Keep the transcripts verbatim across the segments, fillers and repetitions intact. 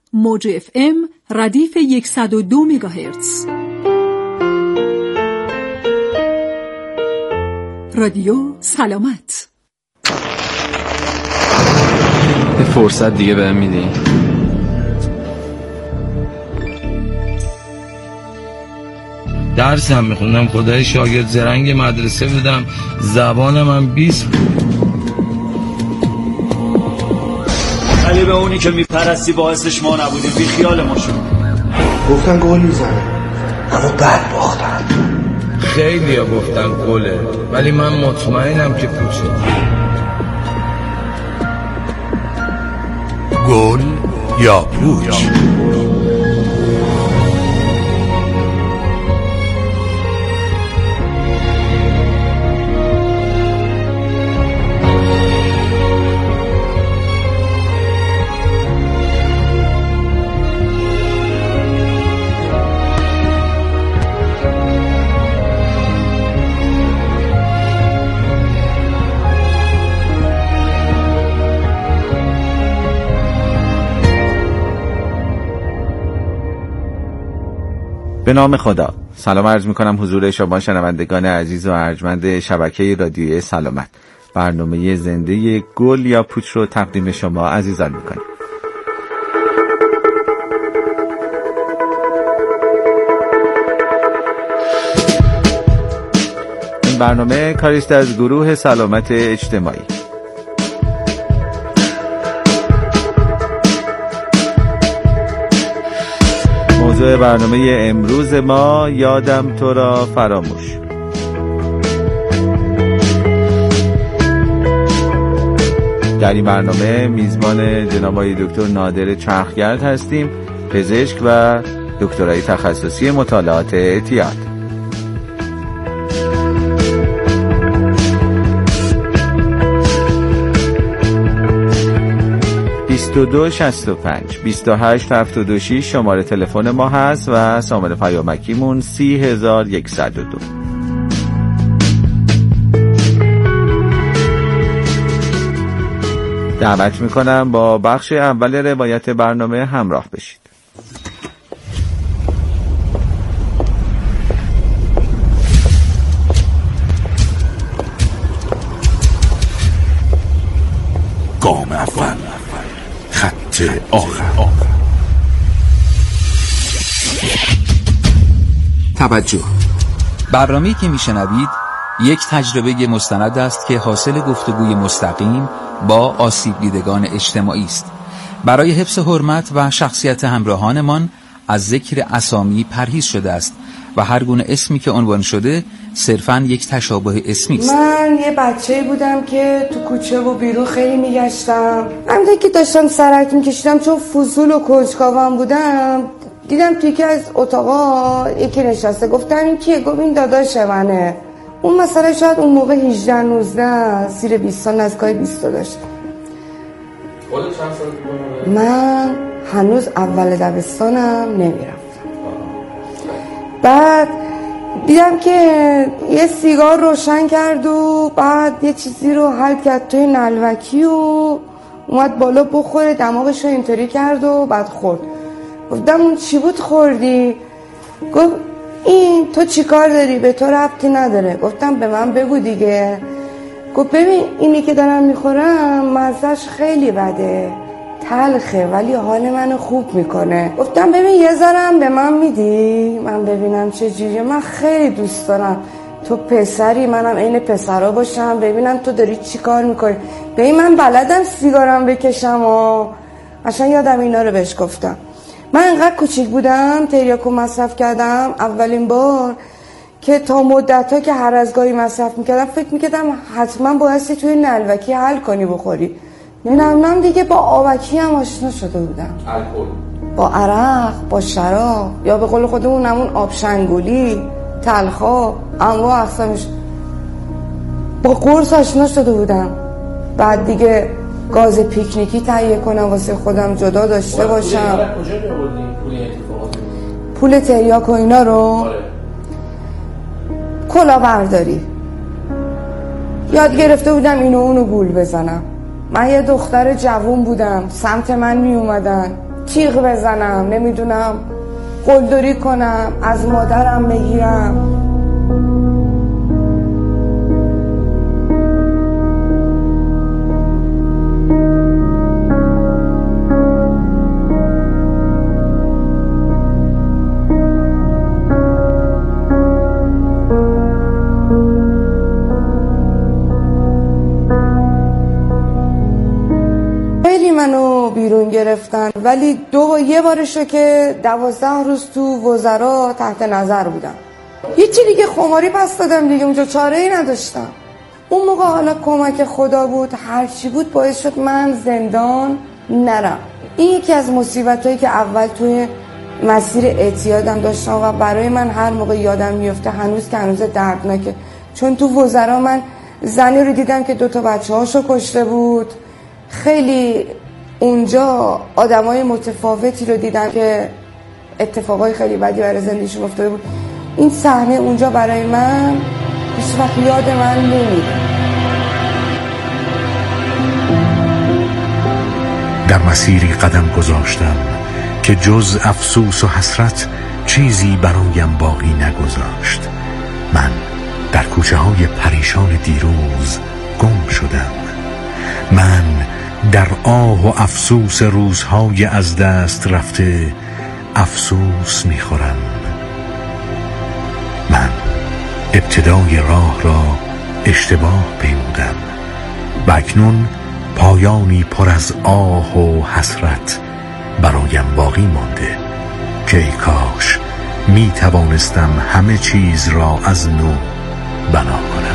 موج اف ام ردیف صد و دو مگاهرتز. رادیو سلامت. یه فرصت دیگه بهم میدی؟ درس هم میخوندم، خدای شاگرد زرنگ مدرسه بودم، زبانم هم بیست بود. علی به اونی که میپرستی باعثش ما نبودیم، بی خیال ما شد. گفتن گل میزنه اما بد باختن. خیلی ها گفتن گله، ولی من مطمئنم که پوچه. گل یا پوچ؟ به نام خدا. سلام عرض میکنم حضور شما شنوندگان عزیز و ارجمند شبکه رادیویی سلامت. برنامه زنده گل یا پوچ رو تقدیم شما عزیزان میکنیم. این برنامه کاریست از گروه سلامت اجتماعی. موضوع برنامه امروز ما یادم تو را فراموش. در این برنامه میزبان جناب آقای دکتر نادر چرخگرد هستیم، پزشک و دکترای تخصصی مطالعات اعتیاد. بیست و دو شصت و پنج بیست و هشت هفتاد و شش شماره تلفن ما هست و شماره پیامکیمون سی هزار و صد و دو. دعوت میکنم با بخش اول روایت برنامه همراه بشید. گام اول، خط آخر. توجه. برنامه‌ای که میشنوید یک تجربه مستند است که حاصل گفتگوی مستقیم با آسیب دیدگان اجتماعی است. برای حفظ حرمت و شخصیت همراهانمان از ذکر اسامی پرهیز شده است و هر گونه اسمی که عنوان شده صرفاً یک تشابه اسمی است. من یه بچه‌ای بودم که تو کوچه و بیرون خیلی میگشتم. همونطور که داشتم سرک میکشیدم، چون فضول و کنجکاوم بودم، دیدم توی یکی از اتاقا یکی نشسته. گفتم این کیه؟ گفت این داداش منه. اون مثلا شاید اون موقع هجده نوزده، زیر بیست سال، نزدیکای بیست داشت. خودت چند سال بود؟ من هنوز اول دبستانم نمیرفتم. بعد دیدم که یه سیگار روشن کرد و بعد یه چیزی رو حل کرد توی نلوکی و اومد بالا بخوره، دماغش رو اینطوری کرد و بعد خورد. گفتم اون چی بود خوردی؟ گفت این تو چی کار داری؟ به تو ربطی نداره. گفتم به من بگو دیگه. گفت ببین اینی که دارم میخورم مزهش خیلی بده، تلخه، ولی حال منو خوب میکنه. گفتم ببین یه ذرم به من میدی من ببینم چه جوریه؟ من خیلی دوست دارم تو پسری، منم عین پسرا باشم، ببینم تو داری چی کار میکنی. ببین من بلدم سیگارم بکشم و عشان یادم اینا رو بهش گفتم. من انقدر کوچیک بودم تریاکو مصرف کردم اولین بار که تا مدت‌ها که هر از گاهی مصرف میکردم فکر میکردم حتما بایستی توی نلوکی حل کنی بخوری. نمیدونم دیگه با آبکی هم آشنا شده بودم، الکل، با عرق، با شراب، یا به قول خودمون همون آب شنگولی، تلخا، انواع اقسامش. با قرص آشنا شده بودم. بعد دیگه گاز پیکنیکی تهیه کنم واسه خودم جدا داشته باشم. پول تریاک و اینا رو کلاهبرداری یاد گرفته بودم، اینو اونو گول بزنم. من یه دختر جوون بودم، سمت من می اومدن، تیغ بزنم، نمیدونم قلدری کنم، از مادرم بگیرم. منو بیرون گرفتن، ولی دو یه بارشو که دوازده روز تو وزرا تحت نظر بودم. هیچی دیگه، خماری پس دادم دیگه، اونجا چاره ای نداشتم. اون موقع حالا کمک خدا بود، هرچی بود باعث شد من زندان نرم. این یکی از مصیبتایی که اول توی مسیر اعتیادم داشتم و برای من هر موقع یادم میفته هنوز که هنوز دردناکه. چون تو وزرا من زنی رو دیدم که دوتا بچه هاشو کشته بود. خیلی اونجا آدمای متفاوتی رو دیدم که اتفاقای خیلی بدی برای زندگیشون افتاده بود. این صحنه اونجا برای من هیچ وقت یاد من نمیره. در مسیری قدم گذاشتم که جز افسوس و حسرت چیزی برایم باقی نگذاشت. من در کوچه های پریشان دیروز گم شدم. من در آه و افسوس روزهای از دست رفته افسوس میخورم. من ابتدای راه را اشتباه پیمودم و اکنون پایانی پر از آه و حسرت برایم باقی مانده که ای کاش می توانستم همه چیز را از نو بنا کنم.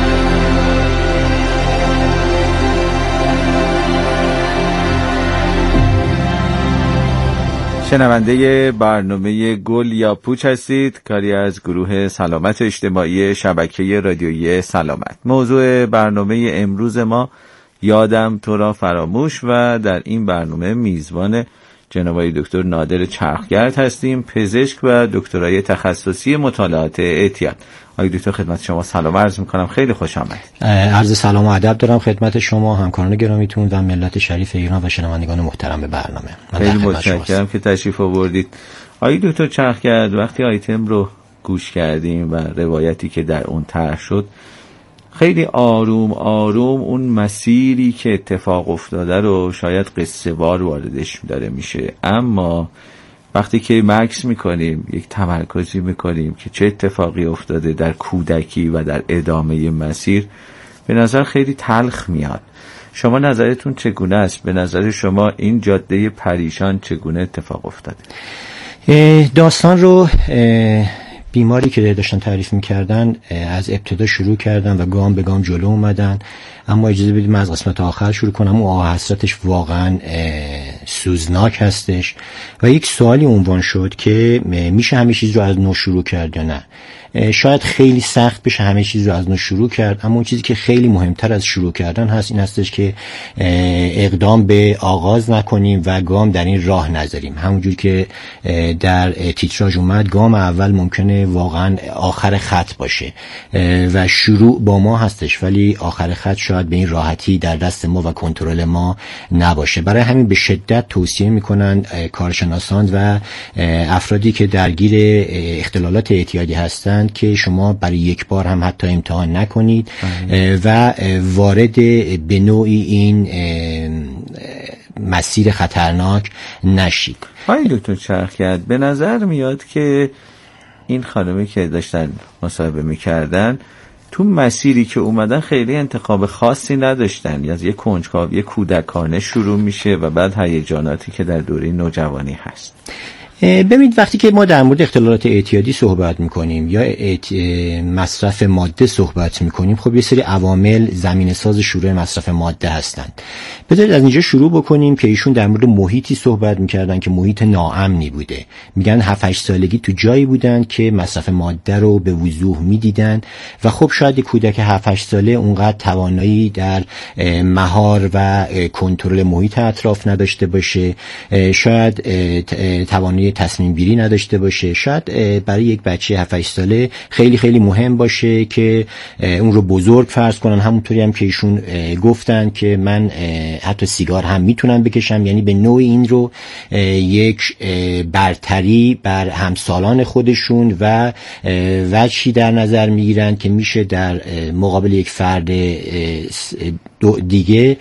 شنونده برنامه گل یا پوچ هستید، کاری از گروه سلامت اجتماعی شبکه رادیویی سلامت. موضوع برنامه امروز ما یادم تو را فراموش و در این برنامه میزبان جناب آقای دکتر نادر چرخگرد هستیم، پزشک و دکترای تخصصی مطالعات اعتیاد. آقای دکتر خدمت شما سلام عرض میکنم، خیلی خوش آمدید. عرض سلام و ادب دارم خدمت شما، همکاران گرامیتون و ملت شریف ایران و شنوندگان محترم به برنامه. خیلی متشکرم که تشریف آوردید. آقای دکتر چرخگرد، وقتی آیتم رو گوش کردیم و روایتی که در اون طرح شد، خیلی آروم آروم اون مسیری که اتفاق افتاده رو شاید قصه وار واردش داره میشه، اما وقتی که مکس میکنیم، یک تمرکزی میکنیم که چه اتفاقی افتاده در کودکی و در ادامه مسیر، به نظر خیلی تلخ میاد. شما نظرتون چگونه است؟ به نظر شما این جاده پریشان چگونه اتفاق افتاده؟ داستان رو بیماری که داشتن تعریف میکردن از ابتدا شروع کردن و گام به گام جلو اومدن، اما اجازه بدید من از قسمت آخر شروع کنم. اون آه حسرتش واقعا سوزناک هستش و یک سوالی عنوان شد که میشه همه چیز رو از نو شروع کرد یا نه. شاید خیلی سخت بشه همه چیز رو از نو شروع کرد، اما اون چیزی که خیلی مهمتر از شروع کردن هست این هستش که اقدام به آغاز نکنیم و گام در این راه نذاریم. همونجور که در تیتراژ اومد، گام اول ممکنه واقعا آخر خط باشه و شروع با ما هستش، ولی آخر خط شاید به این راحتی در دست ما و کنترل ما نباشه. برای همین به شدت توصیه میکنن کارشناسان و افرادی که درگیر اختلالات اعتیادی هستن که شما برای یک بار هم حتی امتحان نکنید و وارد به نوعی این مسیر خطرناک نشید. آقای دکتر چرخگرد، به نظر میاد که این خانمی که داشتن مصاحبه میکردن تو مسیری که اومدن خیلی انتخاب خاصی نداشتن، از یک کنجکاوی کودکانه شروع میشه و بعد هیجاناتی که در دوره نوجوانی هست. ببینید، وقتی که ما در مورد اختلالات اعتیادی صحبت میکنیم یا مصرف ماده صحبت میکنیم، خب یه سری عوامل زمینه ساز شروع مصرف ماده هستند. بذارید از اینجا شروع بکنیم که ایشون در مورد محیطی صحبت میکردن که محیط ناامنی بوده. میگن هفت هشت سالگی تو جایی بودن که مصرف ماده رو به وضوح میدیدن و خب شاید کودک هفت هشت ساله اونقدر توانایی در مهار و کنترل محیط اطراف نداشته باشه، شاید توانایی توانایی تصمیم گیری نداشته باشه. شاید برای یک بچه هفت هشت ساله خیلی خیلی مهم باشه که اون رو بزرگ فرض کنن، همونطوری هم که ایشون گفتن که من حتی سیگار هم میتونم بکشم، یعنی به نوعی این رو یک برتری بر همسالان خودشون و وجهی در نظر میگیرن که میشه در مقابل یک فرد دیگه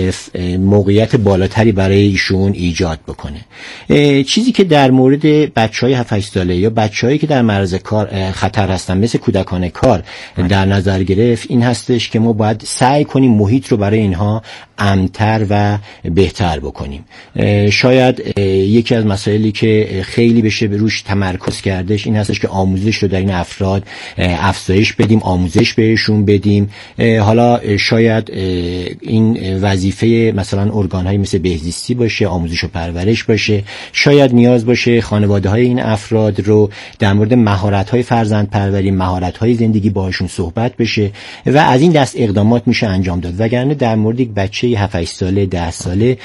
موقعیت بالاتری برای ایشون ایجاد بکنه. چیزی که در مورد بچهای هفت هشت ساله یا بچه‌هایی که در معرض کار خطر هستن مثل کودکان کار در نظر گرفت این هستش که ما باید سعی کنیم محیط رو برای اینها امن‌تر و بهتر بکنیم. شاید یکی از مسائلی که خیلی بشه به روش تمرکز کردش این هستش که آموزش رو در این افراد افزایش بدیم، آموزش بهشون بدیم. حالا شاید این وظیفه مثلا ارگان‌های مثل بهزیستی باشه، آموزش و پرورش باشه، شاید نیاز باشه خانواده‌های این افراد رو در مورد مهارت‌های فرزندپروری، مهارت‌های زندگی باهاشون صحبت بشه و از این دست اقدامات میشه انجام داد. وگرنه در مورد یک بچه هفت هشت ساله ده ساله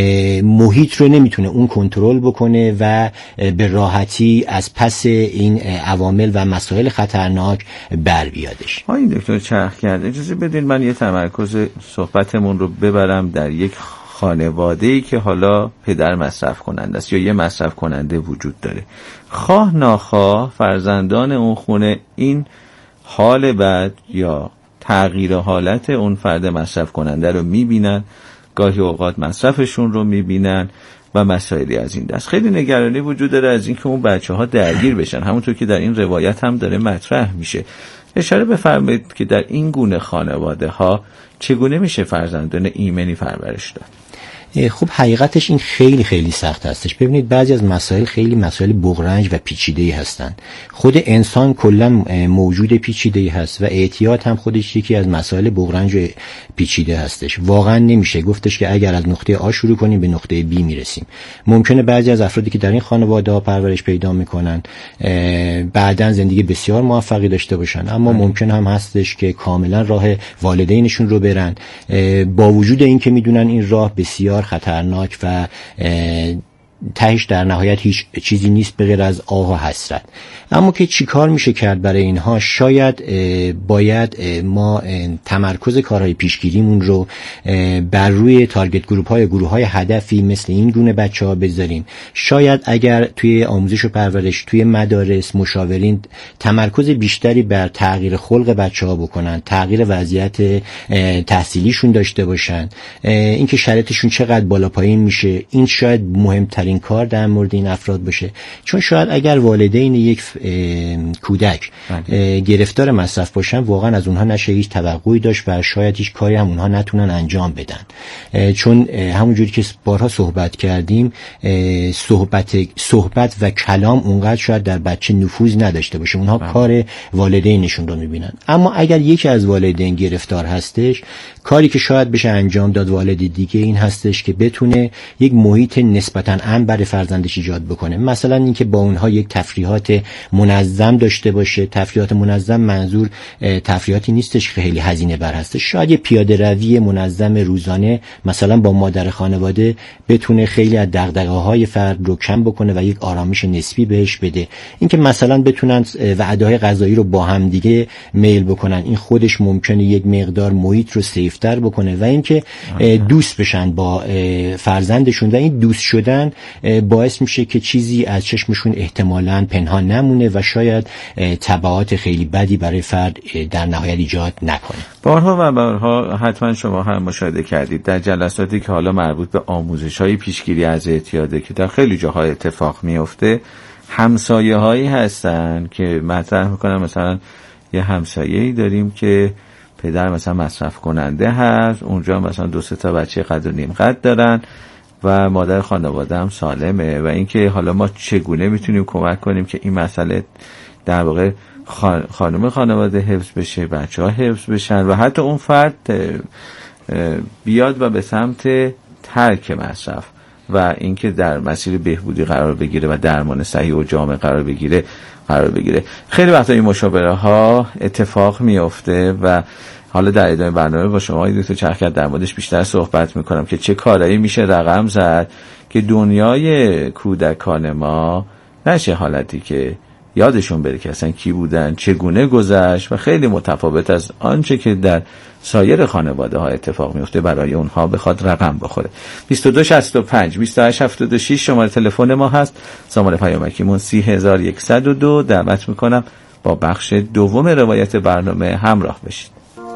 محیط رو نمیتونه اون کنترل بکنه و به راحتی از پس این عوامل و مسائل خطرناک بر بیادش. آقای دکتر چرخ کرد، اجازه بدین من یه تمرکز صحبتمون رو ببرم در یک خانواده‌ای که حالا پدر مصرف کننده است یا یه مصرف کننده وجود داره. خواه ناخواه فرزندان اون خونه این حال بد یا تغییر حالت اون فرد مصرف کننده رو میبینن، گاهی اوقات مصرفشون رو میبینن و مسائلی از این دست. خیلی نگرانی وجود داره از اینکه اون بچه ها درگیر بشن، همونطور که در این روایت هم داره مطرح میشه. اشاره بفرمایید که در این گونه خانواده ها چگونه میشه فرزندان ایمنی پرورش داد؟ خب حقیقتش این خیلی خیلی سخت هستش. ببینید بعضی از مسائل خیلی مسائل بغرنج و پیچیده‌ای هستن. خود انسان کلا موجود پیچیده‌ای هست و اعتیاد هم خودش یکی از مسائل بغرنج و پیچیده هستش. واقعا نمیشه گفتش که اگر از نقطه آ شروع کنیم به نقطه بی میرسیم. ممکنه بعضی از افرادی که در این خانواده‌ها پرورش پیدا میکنن بعداً زندگی بسیار موفقی داشته باشن، اما ممکن هم هستش که کاملا راه والدینشون رو برن، با وجود اینکه میدونن این راه بسیار خطرناک و تهش در نهایت هیچ چیزی نیست به غیر از آه و حسرت. اما که چی کار میشه کرد برای اینها؟ شاید باید ما تمرکز کارهای پیشگیریمون رو بر روی تارگت گروپ های گروه های هدفی مثل این گونه بچه ها بذاریم. شاید اگر توی آموزش و پرورش توی مدارس مشاورین تمرکز بیشتری بر تغییر خلق بچه ها بکنن، تغییر وضعیت تحصیلیشون داشته باشن، اینکه شرایطشون چقدر بالا پایین میشه، این شاید مهمترین این کار در مورد این افراد باشه. چون شاید اگر والدین یک کودک گرفتار مصرف باشن واقعا از اونها نشه هیچ توقعی داشت و شاید هیچ کاری هم اونها نتونن انجام بدن. چون همونجوری که بارها صحبت کردیم صحبت صحبت و کلام اونقدر شاید در بچه نفوذ نداشته باشه، اونها بله. کار والدینشون رو میبینن. اما اگر یکی از والدین گرفتار هستش، کاری که شاید بشه انجام داد والد دیگه این هستش که بتونه یک محیط نسبتاً امن برای فرزندش ایجاد بکنه. مثلا اینکه با اونها یک تفریحات منظم داشته باشه. تفریحات منظم منظور تفریحاتی نیستش که خیلی هزینه بر هستش. شاید یه پیاده روی منظم روزانه مثلا با مادر خانواده بتونه خیلی از دغدغه‌های فرد رو کم بکنه و یک آرامش نسبی بهش بده. اینکه مثلا بتونن وعده‌های غذایی رو با هم دیگه میل بکنن، این خودش ممکنه یک مقدار محیط رو سیفتر بکنه. و اینکه دوست بشن با فرزندشون و این دوست شدن باعث میشه که چیزی از چشمشون احتمالاً پنهان نمونه و شاید تبعات خیلی بدی برای فرد در نهایت ایجاد نکنه. بارها و بارها حتما شما هم مشاهده کردید در جلساتی که حالا مربوط به آموزش‌های پیشگیری از اعتیاده که در خیلی جاها اتفاق میفته، همسایه هایی هستن که مطرح میکنن مثلا یه همسایه‌ای داریم که پدر مثلا مصرف کننده هست، اونجا مثلا دو سه تا بچه قد و نیم قد دارن و مادر خانواده هم سالمه و اینکه حالا ما چگونه میتونیم کمک کنیم که این مسئله در واقع خانم خانواده حفظ بشه، بچه ها حفظ بشن و حتی اون فرد بیاد و به سمت ترک مصرف و اینکه در مسیر بهبودی قرار بگیره و درمان صحیح و جامع قرار بگیره قرار بگیره. خیلی وقتا این مشاوره ها اتفاق میفته و حالا در ادامه برنامه با شما دکتر چرخیات در موردش بیشتر صحبت میکنم که چه کارایی میشه رقم زد که دنیای کودکان ما نشه حالتی که یادشون بره که اصلا کی بودن، چگونه گذشت و خیلی متفاوت از آنچه که در سایر خانواده ها اتفاق میفته برای اونها بخواد رقم بخوره. بیست و دو شصت و پنج بیست و هشت هفتاد و شش شماره تلفن ما هست. شماره پیامکیمون سی هزار و صد و دو. دعوت میکنم با بخش دوم روایت برنامه همراه بشید.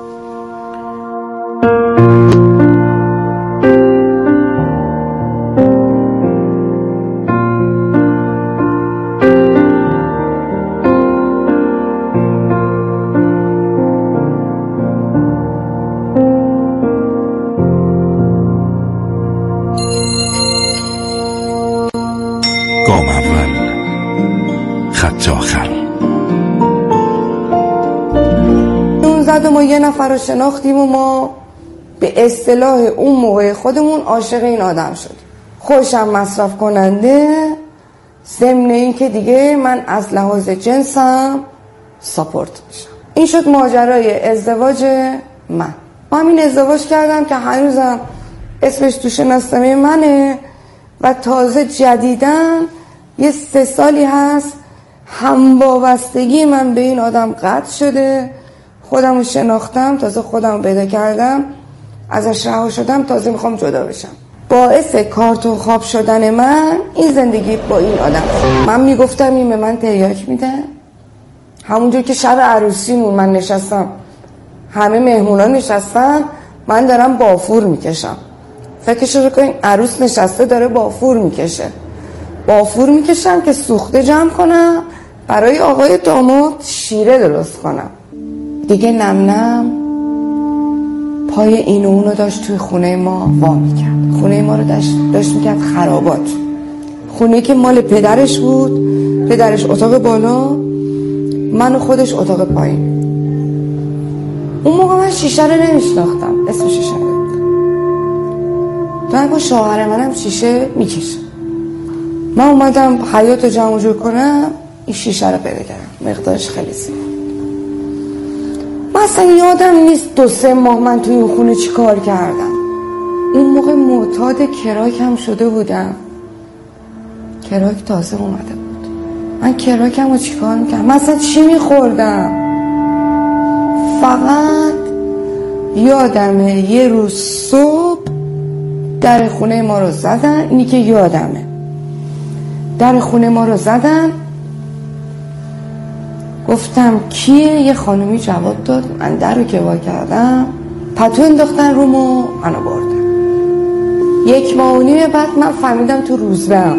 گام اول، خط آخر. نوزده ما یه نفر رو شناختیم و ما به اصطلاح اون موقع خودمون عاشق این آدم شدیم. خوشم مصرف کننده، ضمن این که دیگه من از لحاظ جنسم ساپورت میشم. این شد ماجرای ازدواج من. من همین ازدواج کردم که هنوزم اسمش تو شناسنامه منه و تازه جدیدن یه سه سالی هست هموابستگی من به این آدم قطع شده. خودم رو شناختم، تازه خودم رو پیدا کردم، ازش رها شدم، تازه میخوام جدا بشم. باعث کارتون خواب شدن من این زندگی با این آدم. من میگفتم این به من تریاک میده. همونجور که شب عروسیمون من نشستم، همه مهمونا نشستن، من دارم بافور میکشم. فکرشو بکنین عروس نشسته داره بافور میکشه. بافور میکشم که سوخته جمع کنم برای آقای داماد شیره درست کنم. دیگه نم نم پای این و اونو داشت توی خونه ما وا میکرد. خونه ما رو داشت, داشت میکرد خرابات. خونه که مال پدرش بود، پدرش اتاق بالا، من و خودش اتاق پایین. اون موقع من شیشه رو نمیشناختم، اسم شیشه رو من با شوهر منم شیشه میکشم. من اومدم حیاط رو جمع جور کنم، این شیشه رو پیدا کردم، مقدارش خیلی زیاد. من اصلا یادم نیست دو سه ماه من توی اون خونه چی کار کردم. اون موقع معتاد کراک هم شده بودم. کراک تازه اومده بود. من کراکم رو چی کار میکردم؟ من اصلا چی میخوردم؟ فقط یادمه یه روز صبح در خونه ما رو زدن. اینی که یادمه در خونه ما رو زدن، گفتم کیه؟ یه خانومی جواب داد. من در رو که وا کردم، پتو انداختن رومو، منو بردن. یک ماه و نیم بعد من فهمیدم تو روزبهم.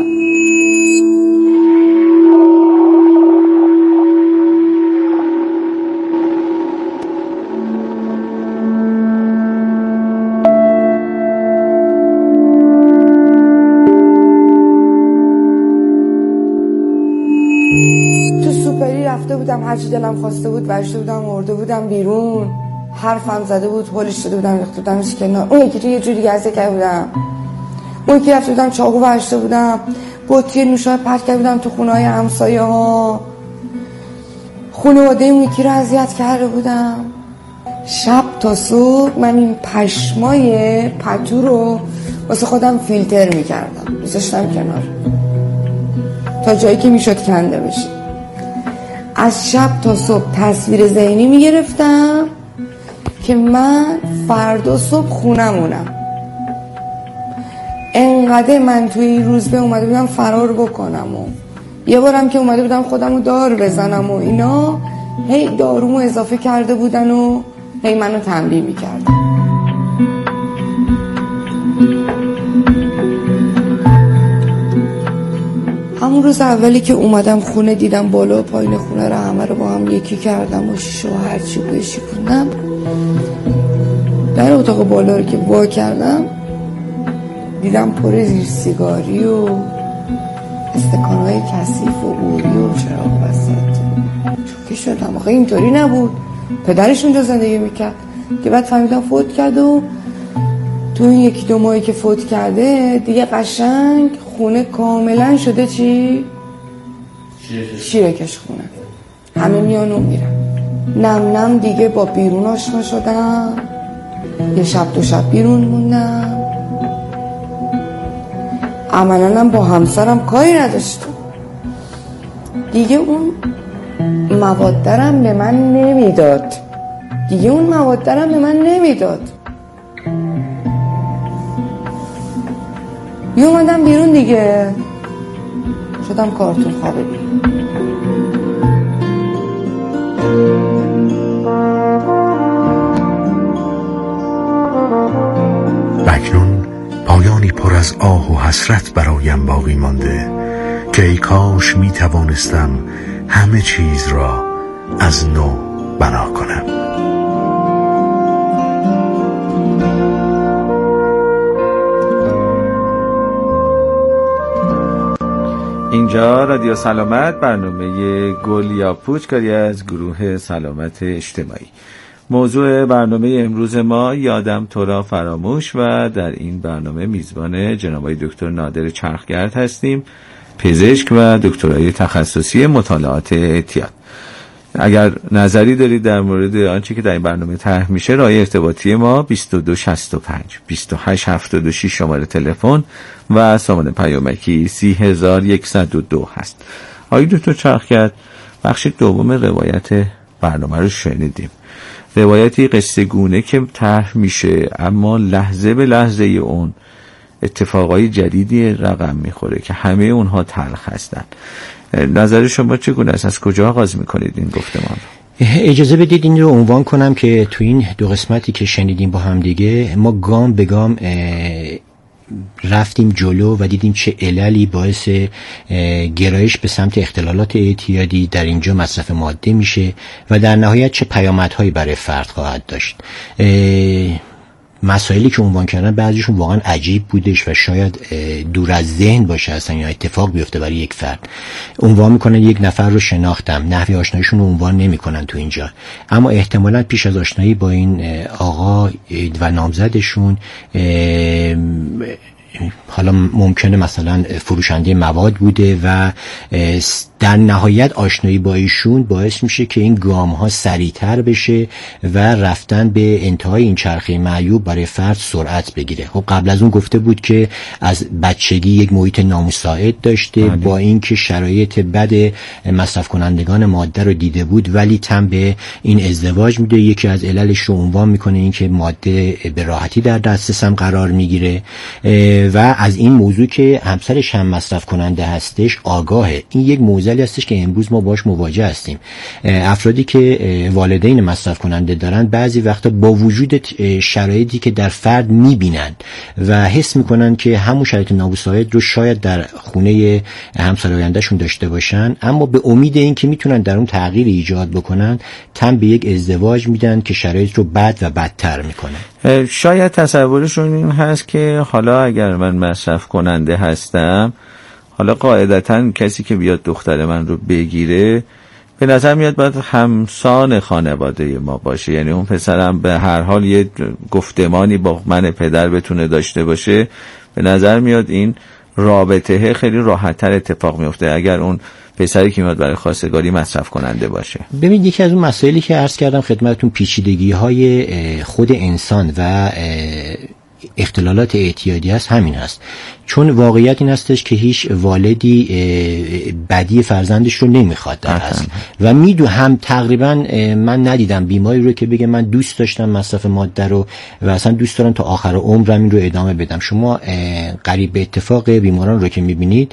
رفته بودم، هرچی دلم خواسته بود برشته بودم، ورده بودم بیرون، حرفم زده بود، هولش شده بودم، ریخته بودمش کنار. اون یکی تو یه جوری گزه کرده بودم. اون یکی رفته بودم چاقو برشته بودم، بطری نوشابه پرت کرده بودم تو خونه های همسایه ها. خانواده اون یکی رو اذیت کرده بودم. شب تا صبح من این پشمای پتو رو واسه خودم فیلتر میکردم، میذاشتم کنار تا جایی که میشد کنده بشه. از شب تا صبح تصویر ذهنی میگرفتم که من فردا صبح خونمونم. انقدر من توی این روز به اومده بودم فرار بکنم و یه بارم که اومده بودم خودمو دار بزنم و اینا، هی دارومو اضافه کرده بودن و هی منو تنبیه میکردن. همون روز اولی که اومدم خونه دیدم بالا و پایین خونه رو همه رو با هم یکی کردم و شیشه و هرچی بوده شکوندم. در اتاق بالا رو که وا کردم دیدم پر زیر سیگاری و استکانهای کثیف و بوری و چراغ وسط. چوکه شدم، آخه اینطوری نبود، پدرش اونجا زندگی میکرد که بعد فهمیدم فوت کرد و تو این یکی دو ماهی که فوت کرده دیگه قشنگ خونه کاملا شده چی؟ شیرکش خونه. همه میان و میرن. نم نم دیگه با بیرون آشنا شدم. یه شب دو شب بیرون موندم. عملاً با همسرم کاری نداشتم. دیگه اون موادرم به من نمیداد دیگه اون موادرم به من نمیداد یه اومدم بیرون دیگه، شدم کارتون خوابه بیرون. بکنون پایانی پر از آه و حسرت برایم باقی مانده که ای کاش می توانستم همه چیز را از نو بنا کنم. اینجا رادیو سلامت، برنامه گل یا پوچ، کاری از گروه سلامت اجتماعی. موضوع برنامه امروز ما یادم تو را فراموش و در این برنامه میزبان جناب دکتر نادر چرخگرد هستیم، پزشک و دکترای تخصصی مطالعات اعتیاد. اگر نظری دارید در مورد آنچه که در این برنامه طرح میشه، راه ارتباطی ما بیست و دو شصت و پنج بیست و هشت هفتاد و شش شماره تلفن و سامان پیامکی سی هزار و صد و دو هست. آقای دکتر چرخگرد، بخش دوم روایت برنامه رو شنیدیم. روایتی قصه گونه که طرح میشه، اما لحظه به لحظه اون اتفاقای جدیدی رقم میخوره که همه اونها تلخ هستن. نظر شما چگونه است؟ از کجا آغاز میکنید این گفتمان رو؟ اجازه بدید این رو عنوان کنم که تو این دو قسمتی که شنیدیم با هم دیگه، ما گام به گام رفتیم جلو و دیدیم چه عللی باعث گرایش به سمت اختلالات اعتیادی در اینجا مصرف ماده میشه و در نهایت چه پیامدهایی برای فرد خواهد داشت. مسائلی که عنوان کردن بعضیشون واقعا عجیب بودش و شاید دور از ذهن باشه اصلا یا اتفاق بیفته برای یک فرد. عنوان میکنن یک نفر رو شناختم، نحوه آشناییشون رو عنوان نمیکنن تو اینجا، اما احتمالاً پیش از آشنایی با این آقا و نامزدشون حالا ممکنه مثلا فروشنده مواد بوده و در نهایت آشنایی با ایشون باعث میشه که این گام ها سریعتر بشه و رفتن به انتهای این چرخه معیوب برای فرد سرعت بگیره. خب قبل از اون گفته بود که از بچگی یک محیط نامساعد داشته، بله. با اینکه شرایط بد مصرف کنندگان ماده رو دیده بود ولی تن به این ازدواج میده. یکی از عللش رو عنوان میکنه این که ماده به راحتی در دسترس هم قرار میگیره و از این موضوع که همسرش هم مصرف کننده هستش آگاهه. این یک موضوعی هستش که امروز ما باش مواجه هستیم. افرادی که والدین مصرف کننده دارن بعضی وقتا با وجود شرایطی که در فرد میبینن و حس میکنن که همون شرایط نامساعد رو شاید در خونه همسر آیندهشون داشته باشن، اما به امید این که میتونن در اون تغییر ایجاد بکنن تن به یک ازدواج میدن که شرایط رو بد و بدتر میکنه. شاید تصورشون این هست که حالا اگر من مصرف کننده هستم، حالا قاعدتاً کسی که بیاد دختر من رو بگیره به نظر میاد باید همسان خانواده ما باشه، یعنی اون پسرم به هر حال یه گفتمانی با من پدر بتونه داشته باشه. به نظر میاد این رابطه خیلی راحت‌تر اتفاق میفته اگر اون پسری که میاد برای خواستگاری مصرف کننده باشه. ببینید یکی از اون مسائلی که عرض کردم خدمتتون پیچیدگی‌های خود انسان و اختلالات اعتیادی هست همین هست، چون واقعیت این هستش که هیچ والدی بدی فرزندش رو نمیخواد در اصل و میدو هم تقریبا من ندیدم بیماری رو که بگه من دوست داشتم مصرف ماده رو و اصلا دوست دارم تا آخر عمرم این رو ادامه بدم. شما قریب به اتفاق بیماران رو که میبینید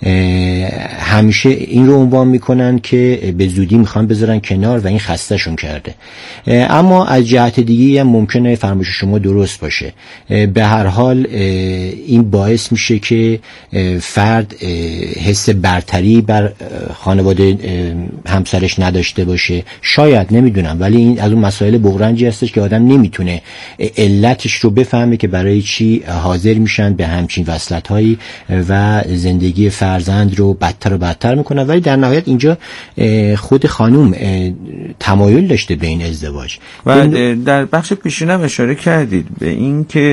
همیشه این رو عنوان میکنن که به زودی میخوان بذارن کنار و این خستهشون کرده، اما از جهت دیگه هم ممکنه فرمایش شما درست باشه. به هر حال این باعث میشه که فرد حس برتری بر خانواده همسرش نداشته باشه، شاید نمیدونم، ولی این از اون مسائل بغرنجی هستش که آدم نمیتونه علتش رو بفهمه که برای چی حاضر میشن به همچین وصلت‌هایی و زندگی فرزند رو بدتر و بدتر میکنن. ولی در نهایت اینجا خود خانوم تمایل داشته به این ازدواج و در بخش پیشین هم اشاره کردید به این که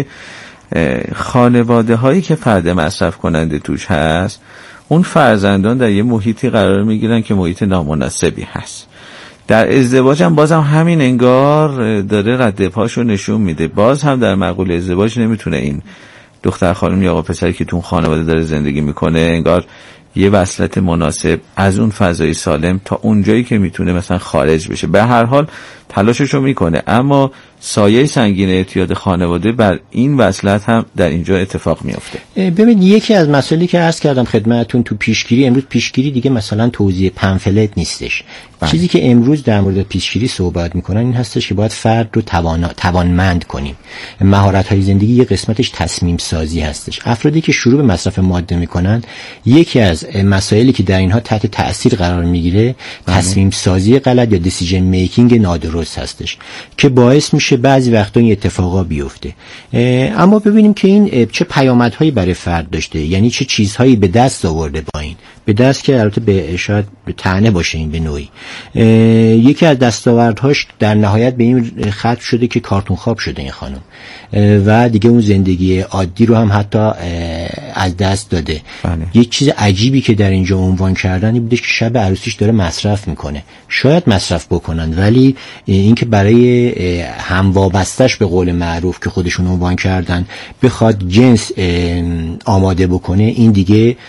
خانواده هایی که فرد مصرف کننده توش هست اون فرزندان در یه محیطی قرار میگیرن که محیط نامناسبی هست. در ازدواج هم باز هم همین انگار داره رد پاشو نشون میده. باز هم در مقوله ازدواج نمیتونه این دختر خانم یا آقا پسری که تو خانواده داره زندگی میکنه انگار یه وصلت مناسب از اون فضای سالم تا اونجایی که میتونه مثلا خارج بشه. به هر حال تلاششو میکنه، اما سایه سنگین اعتیاد خانواده بر این وصلت هم در اینجا اتفاق میفته. ببین یکی از مسائلی که عرض کردم خدمتتون تو پیشگیری، امروز پیشگیری دیگه مثلا توزیع پمفلت نیستش. بله. چیزی که امروز در مورد پیشگیری صحبت میکنن این هستش که باید فرد رو توانا توانمند کنیم. مهارت‌های زندگی یه قسمتش تصمیم سازی هستش. افرادی که شروع به مصرف ماده میکنن، یکی از مسائلی که در اینها تحت تأثیر قرار میگیره تصمیم سازی غلط یا دیسیژن میکینگ نادرست هستش که باعث میشه بعضی وقتا این اتفاقا بیفته. اما ببینیم که این چه پیامدهایی برای فرد داشته، یعنی چه چیزهایی به دست آورده با این به دست که البته به شاید طعنه باشه این به نوعی. یکی از دستاوردهاش در نهایت به این ختم شده که کارتون خواب شده این خانم و دیگه اون زندگی عادی رو هم حتی از دست داده. بله. یک چیز عجیبی که در اینجا عنوان کردن این بوده که شب عروسیش داره مصرف میکنه. شاید مصرف بکنن، ولی اینکه برای هم وابستش به قول معروف که خودشون عنوان کردن بخواد جنس آماده بکنه، این دیگه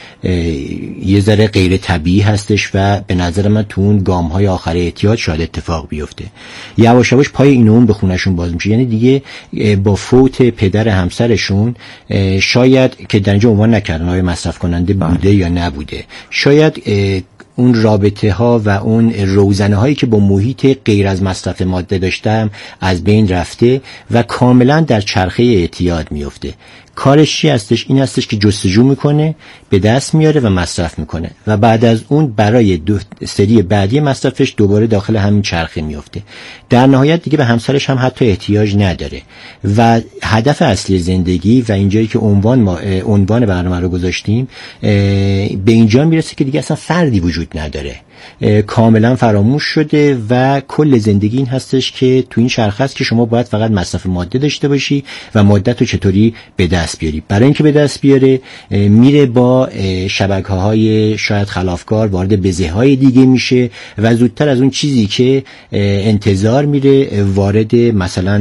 یه ذره غیر طبیعی هستش و به نظر من تو اون گام‌های آخر اعتیاد شاید اتفاق بیفته. یواش یواش پای این اون به خونشون باز میشه، یعنی دیگه با فوت پدر همسرشون شاید که در اینجا عنوان نکردن آیا مصرف کننده بوده یا نبوده، شاید اون رابطه ها و اون روزنه هایی که با محیط غیر از مصرف ماده داشتم از بین رفته و کاملا در چرخه اعتیاد میفته. کارش چی هستش؟ این هستش که جستجو میکنه، به دست میاره و مصرف میکنه و بعد از اون برای دو سری بعدی مصرفش دوباره داخل همین چرخه میفته. در نهایت دیگه به همسرش هم حتی احتیاج نداره و هدف اصلی زندگی و اینجایی که عنوان ما عنوان برنامه رو گذاشتیم به اینجا میرسه که دیگه اصلا فردی وجود نداره، کاملا فراموش شده و کل زندگی این هستش که تو این چرخه است که شما باید فقط مصرف ماده داشته باشی و مادت رو چطوری به دست بیاری. برای اینکه به دست بیاره میره با شبکه‌های شاید خلافکار وارد بزه‌های دیگه میشه و زودتر از اون چیزی که انتظار میره وارد مثلا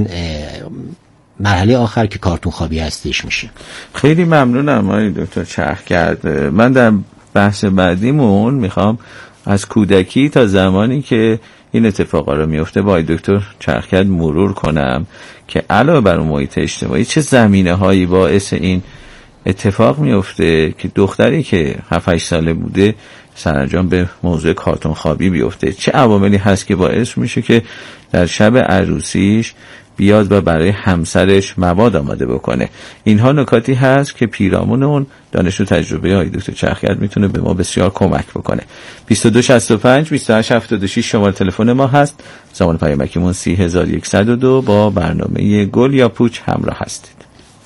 مرحله آخر که کارتون خوابی هستش میشه. خیلی ممنونم آقای دکتر چرخگرد. من در بحث بعدیمون میخوام از کودکی تا زمانی که این اتفاقا رو میفته با دکتر چرخگرد مرور کنم که علاوه بر اون محیط اجتماعی چه زمینه هایی باعث این اتفاق میفته که دختری که هفت هشت ساله بوده سرانجام به موضوع کارتون خوابی بیفته، چه عواملی هست که باعث میشه که در شب عروسیش بیاد و برای همسرش مواد آماده بکنه. اینها نکاتی هست که پیرامون اون دانش و تجربه های دکتر چرخگرد میتونه به ما بسیار کمک بکنه. بیست و دو شصت و پنج بیست و هشت هفتاد و شش شماره تلفن ما هست. زمان پیامکیمون سی هزار و صد و دو. با برنامه گل یا پوچ همراه هستید.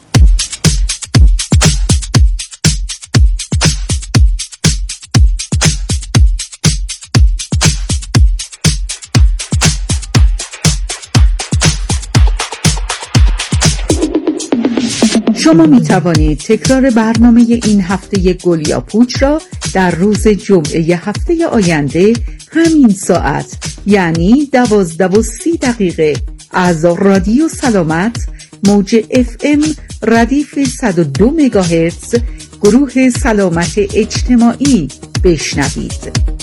شما می توانید تکرار برنامه این هفته گل یا پوچ را در روز جمعه هفته آینده همین ساعت یعنی دوازده و سی دقیقه از رادیو سلامت موج اف ام ردیف صد و دو مگاهرتز گروه سلامت اجتماعی بشنوید.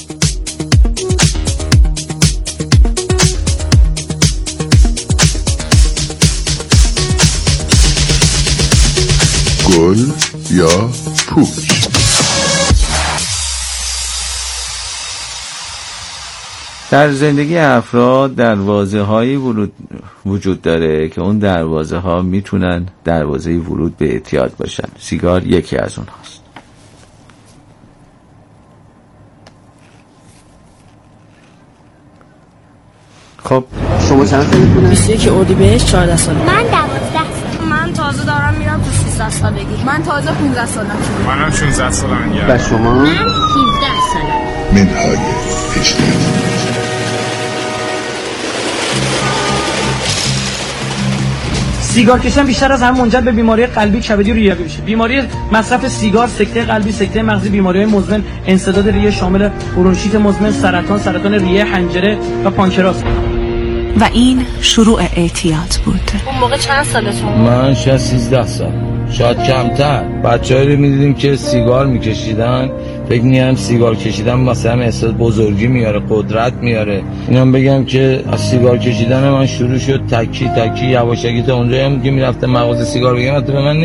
گل یا پوچ. در زندگی افراد دروازه هایی ورود وجود داره که اون دروازه ها میتونن دروازه ورود به اعتیاد باشن. سیگار یکی از اونهاست. خب شما چند سالتونه؟ بیست و یک اردیبهشت چهارده ساله. من دوازده سال. من تازه دارم میرم تو سیزده سالگی. من تازه پانزده سالم. منم شانزده سالم. و شما؟ من هفده سالم. منهای اجتماعی. سیگار کشیدن بیشتر از همه منجر به بیماری قلبی، کبدی و ریوی میشه. بیماری مصرف سیگار، سکته قلبی، سکته مغزی، بیماری‌های مزمن، انسداد ریه شامل برونشیت مزمن، سرطان، سرطان ریه، حنجره و پانکراس. و این شروع اعتیاد بود. اون موقع چند سالتون؟ من شاید سیزده سال، شاید کمتر. بچه‌هایی رو می‌دیدیم که سیگار می‌کشیدن، فکر می‌کنم سیگار کشیدن مثلا احساس بزرگی میاره، قدرت میاره. اینم بگم که از سیگار کشیدن من شروع شد، تکی تکی یواشکی تا اونجایی هم که میرفتم مغازه سیگار بگیرم، حتی به من